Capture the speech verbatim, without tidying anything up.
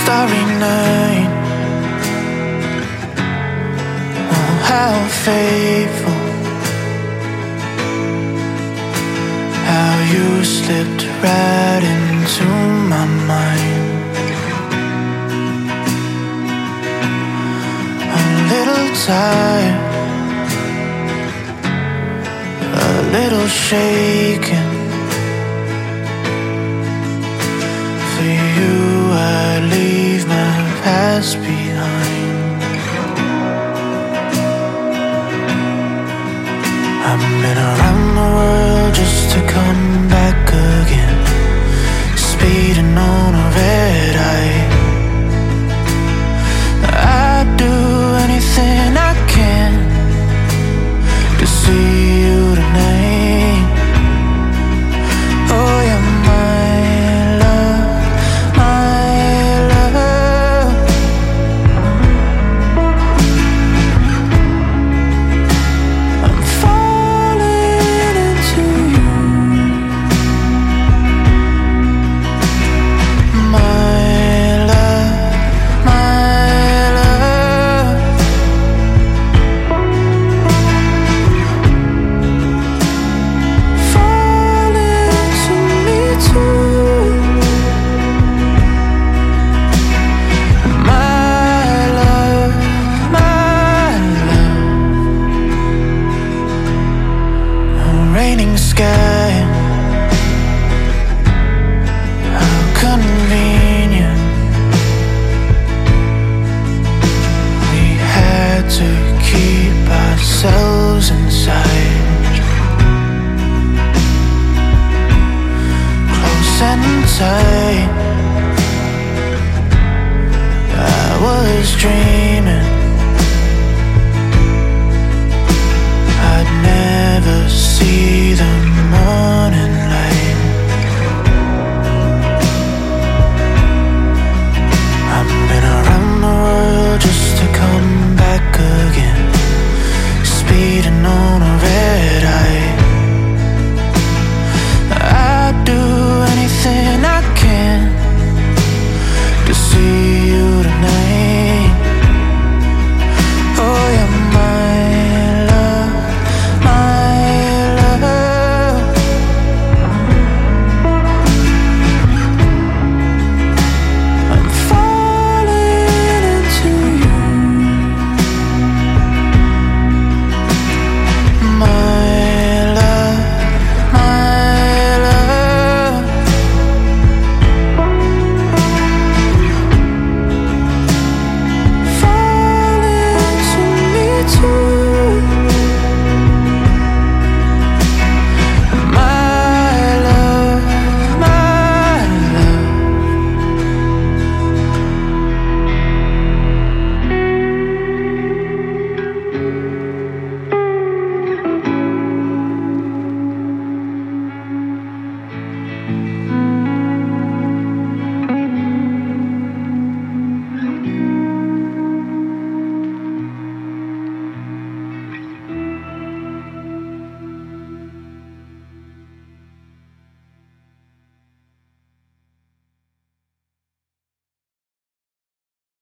starry night. Oh, how faithful, how you slipped right into my mind. A little tired, a little shaken. For you I'd leave my past behind. I've been around the world just to come back again, speeding on a red eye. I'd do anything I can to see you tonight. Oh, you're my love, my love. I'm falling into you, my love, my love. Fall into me too, my love, my love. A raining sky, how convenient. We had to keep ourselves inside, close and tight. I was dreaming I'd never see the morning